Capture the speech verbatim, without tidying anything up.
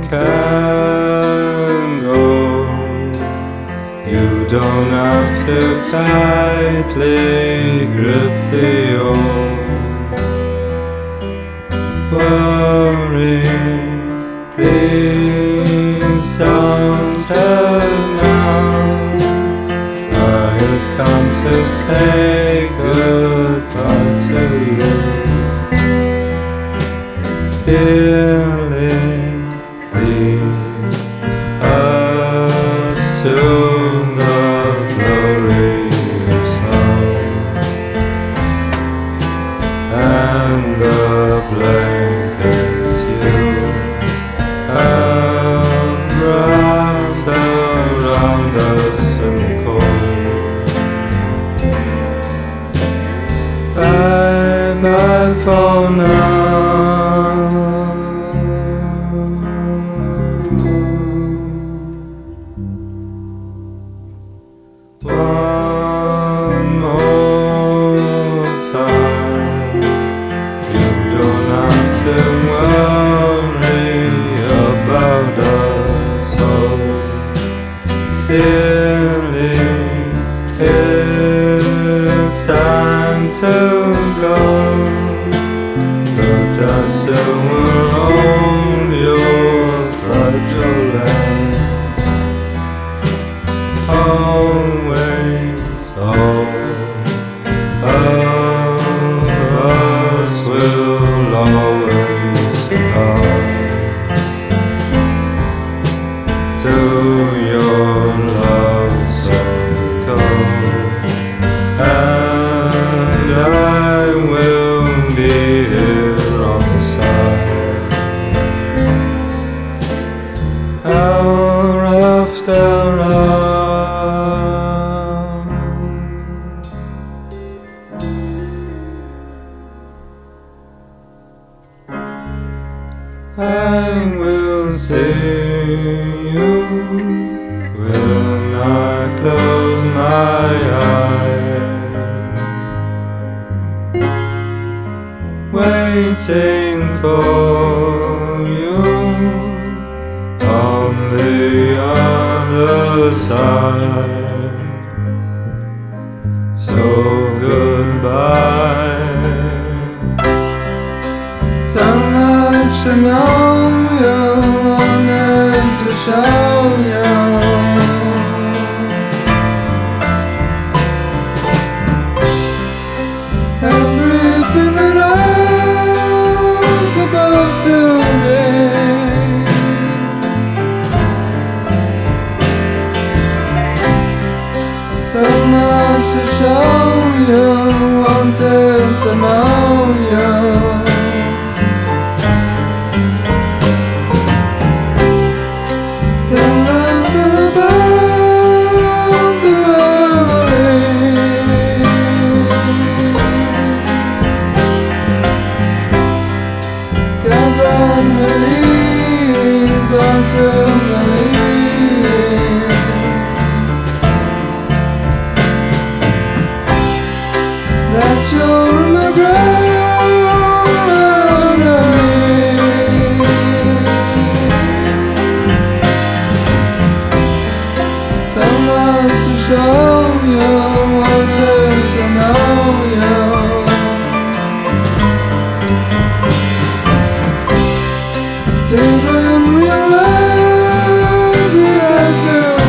can go. You don't have to tightly grip the old worry. Please don't turn now. I have come to say goodbye to you. Dearly, lead us to the glorious home, and the blankets you have wrapped around us in the cold. Bye bye for now. One more time, you don't have to worry about us all. Dearly, it's time to go. The dust will own your fragile land. Always, all of us will always come to your love circle, and I will be here on the side. Hour after hour, I will see you when I close my eyes, waiting for you on the other side. So goodbye. So much to know you, wanted to show you. Everything that I'm supposed to be. So much to show you, wanted to know you. Until the leaves, that you're in the ground of me. So much to show you, wanted to know you. Didn't realize it's to